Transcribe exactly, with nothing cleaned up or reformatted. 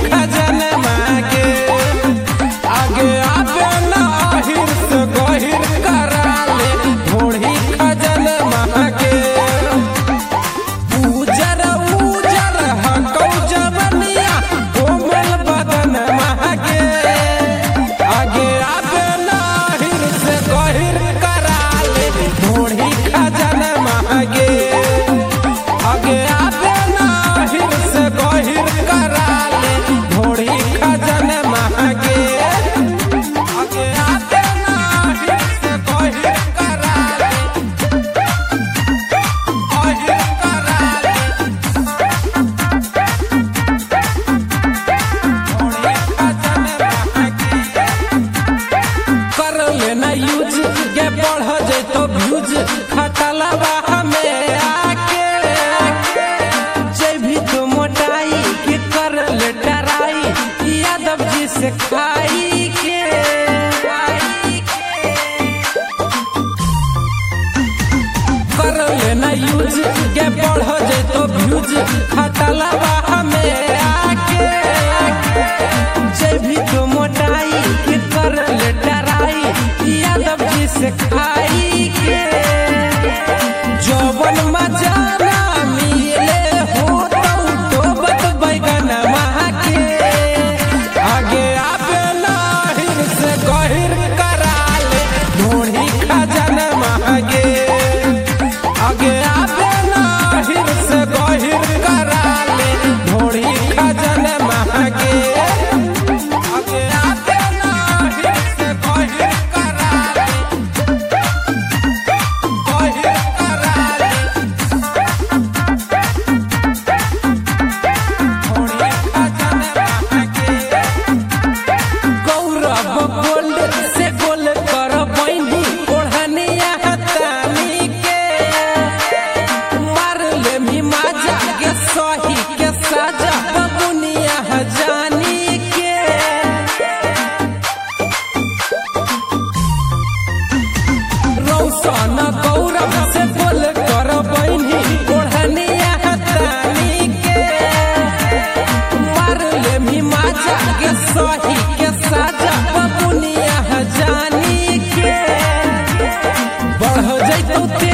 खजाना मांगे आगे आवे ना आहिर से गहिर करा ले ढोढ़ी खजाना मांगे उजर उजर हकौ जवनिया कोमल बदन मांगे आगे आवे ना आहिर से गहिर करा ले ढोढ़ी खजाना मांगे आगे आवे ना आहिर से गहिर करा ले ढोढ़ी खजाना मांगे आगे आवे ना आहिर से गहिर करा ले गहिर करा ले ढोढ़ी खजाना मांगे कर लेना यूज के बढ़ जैतो व्यूज खटलवा हमें आके जय भी तो मोटाई के कर ले डराई यादव जी से खाई के कर लेना यूज के बढ़ जैतो व्यूज खटलवा हमें आके जय भी तो मोटाई के कर ले डराई यादव जी से खाई के जौवन मजाना मिले हो तो बत बैगन के आगे आवे ना आहिर से गहिर करा ले ढोढ़ी खजाना मांगे आगे आवे ना आहिर से गहिर करा ले ढोढ़ी खजाना मांगे आगे आवे ना आहिर से गहिर करा ले गहिर करा ले ढोढ़ी खजाना मांगे गौरव गोल्ड से गोल कर बैनी ओढ़निया हतानी के मार ले मी माजा के सही के साजा बबुनिया जानी के रौशन गौरव से बोल कर बैनी ओढ़निया हतानी के मार ले मी माजा के सही के साजा बबुनिया जानी के बढ़ जैतो ते